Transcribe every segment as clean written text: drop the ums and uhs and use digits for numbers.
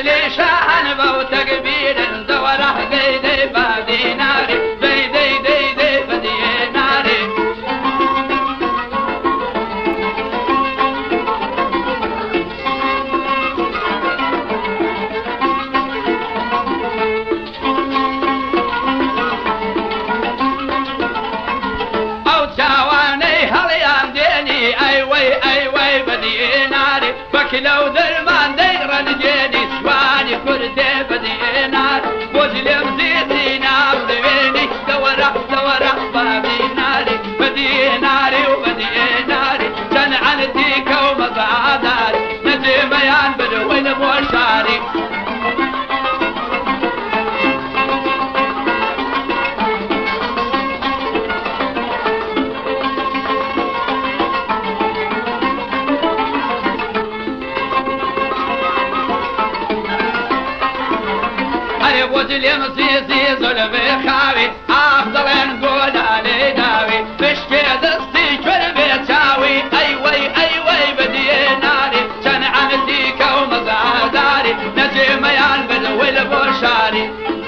لي شان بو تكبير دوره دي بادي ناري دي بدي ناري او تاواني هليان ديني اي وي بدي ناري بكلو درمان ديران جيني سواني كردي بدي نار وجلم زيتينا بدويني دورة بادي ناري بدي ناري وبدي ناري كان عنديك ومزعداري نجي بيان بدوين بوشاري وجلم زيزي ظلمي خاوي افضل نقول علي داوي بشكي دستي كل تاوي اي وي بدي ناري كان عنديك ومزعداري نجي ميان بدوي بوشاري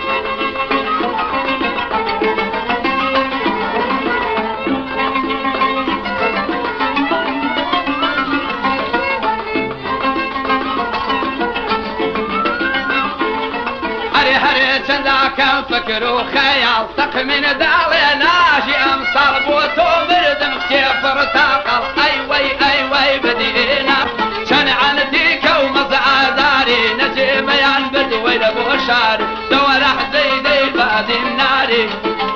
كم فكر وخيال طق من دالي ناجي امصال بوتو مردم كيف ارتاقل اي وي بدينا كان عنديك ومزعداري نجي ميان بدوي لبوشاري دور دي بادي الناري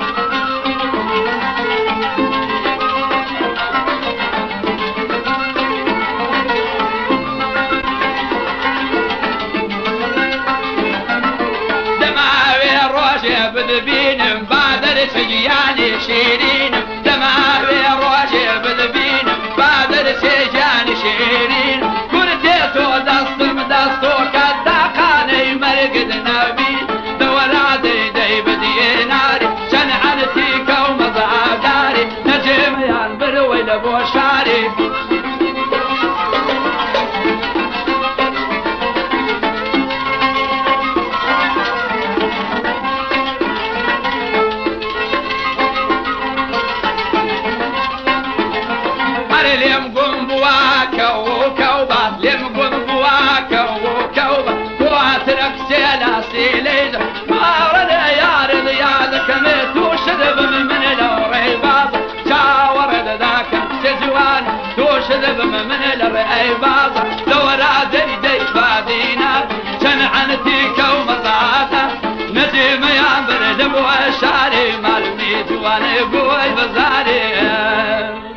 بذبين بادر سجياني شيرين دماوي روشي بذبين بادر سجياني شيرين كرتيتو دستو كداقاني مرقد نبي دورا دي بدي ناري شن عنتيك ومزعداري نجم ينبر ويلبوشاري لم قم بواك وكوبا لم قم بواك وكوبا واترك سيلا سيليز ما رد يا رضيادك ميت وشذب من الريباض شاورد ذاك سجوان توشذب من الريباض دورا دي بادينا شنعنتيك ومزعاتا نجيم يا برد بوشاري مالمي جواني بوي بزاري